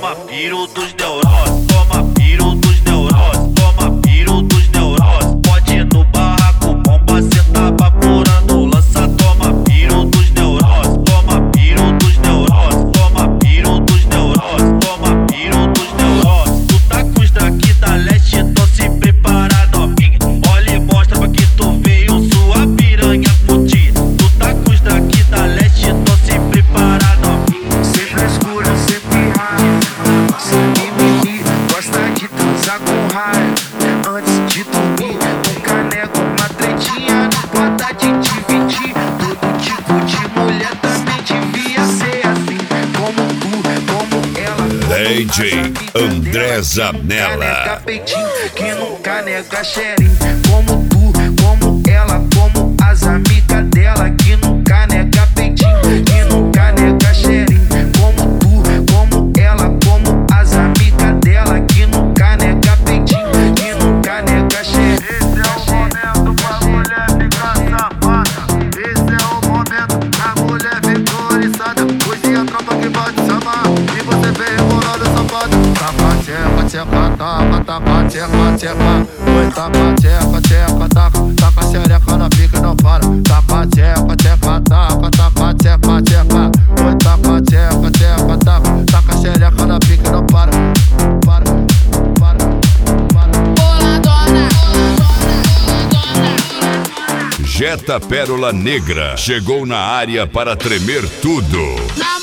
toma piro dos neuroses, toma piro dos neuroses, toma piro dos neuroses. Pode ir no barraco, bomba, cê tá vaporando lança, toma piro dos neuroses, toma piro dos neuroses, toma piro dos neuroses, toma piro dos neuroses. Tu tá com os daqui da leste, então se prepara, novinha. Olha e mostra pra que tu veio, sua piranha fudida. Tu tá com os daqui da leste, então se prepara, novinha. Sem frescura, sem pirraia, sem mimimi, gosta de transar com raia. Antes de dormir, nunca nego uma tretinha, não pode de dividir. Todo tipo de mulher também devia ser assim, como tu, como ela. DJ André Zanella. Que nunca nega xerinho, como tu, como ela, como as amigas dela. Que nunca nega peitinho, que nunca nega xerinho, como tu, como ela, como as amigas dela. Que nunca nega peitinho, que nunca nega xerinho. Esse é o momento pra mulher ficar oriçada. Hoje a tropa que vai te chamar e você vem rebolando safado. Tapa, tcheca, tcheca, tapa, tapa, tcheca, tcheca. Oi, tapa, tcheca, tcheca, taca, taca xereca na pica e não para. Tapa, tcheca, tcheca, tapa, tapa, tcheca, tcheca. Oi, tapa, tcheca, tcheca, taca, taca xereca na pica e não para. Para, para, para. Boladona. Jetta Pérola Negra chegou na área para tremer tudo. Na